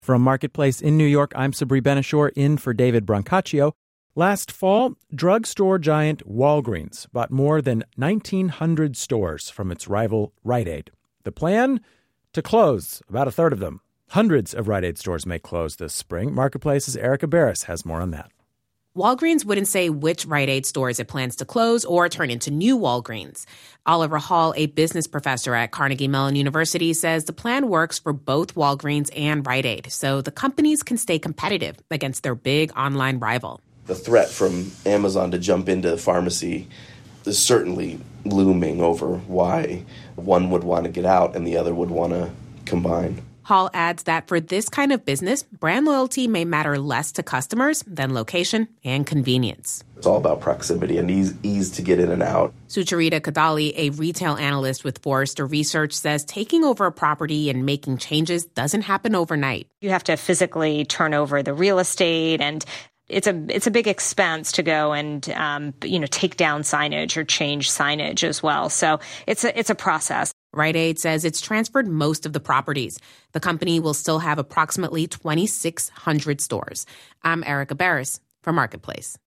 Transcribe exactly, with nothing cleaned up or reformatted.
From Marketplace in New York, I'm Sabri Ben-Achour, in for David Brancaccio. Last fall, drugstore giant Walgreens bought more than nineteen hundred stores from its rival Rite Aid. The plan? To close about a third of them. Hundreds of Rite Aid stores may close this spring. Marketplace's Erica Barris has more on that. Walgreens wouldn't say which Rite Aid stores it plans to close or turn into new Walgreens. Oliver Hall, a business professor at Carnegie Mellon University, says the plan works for both Walgreens and Rite Aid, so the companies can stay competitive against their big online rival. The threat from Amazon to jump into pharmacy is certainly looming over why one would want to get out and the other would want to combine. Hall adds that for this kind of business, brand loyalty may matter less to customers than location and convenience. It's all about proximity and ease, ease to get in and out. Sucharita Kadali, a retail analyst with Forrester Research, says taking over a property and making changes doesn't happen overnight. You have to physically turn over the real estate, and it's a it's a big expense to go and um, you know take down signage or change signage as well. So it's a it's a process. Rite Aid says it's transferred most of the properties. The company will still have approximately twenty-six hundred stores. I'm Erica Barris for Marketplace.